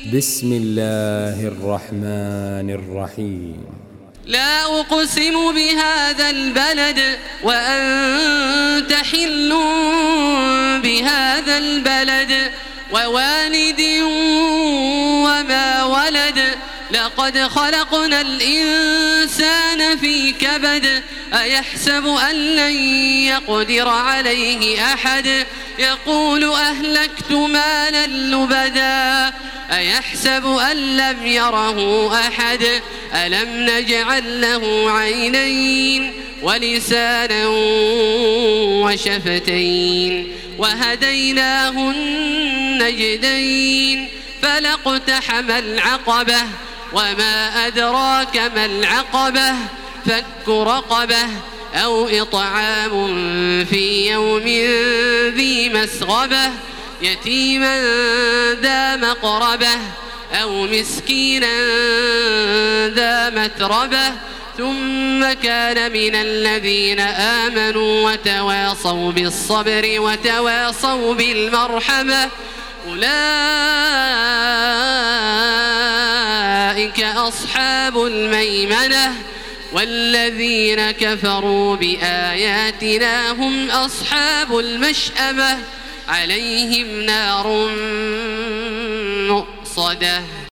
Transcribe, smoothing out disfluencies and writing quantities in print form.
بسم الله الرحمن الرحيم. لا أقسم بهذا البلد وأنت حل بهذا البلد ووالد وما ولد لقد خلقنا الإنسان في كبد أيحسب أن لن يقدر عليه أحد يقول أهلكت مالا لبدا أيحسب أن لم يره أحد ألم نجعل له عينين ولسانا وشفتين وهديناه النجدين فلاقتحم العقبة وما أدراك ما العقبة فك رقبة أو إطعام في يوم ذي مسغبة يتيما ذا مقربة أو مسكينا ذا متربة ثم كان من الذين آمنوا وتواصوا بالصبر وتواصوا بالمرحمة أولئك أصحاب الميمنة والذين كفروا بآياتنا هم أصحاب المشأمة عليهم نار مؤصدة.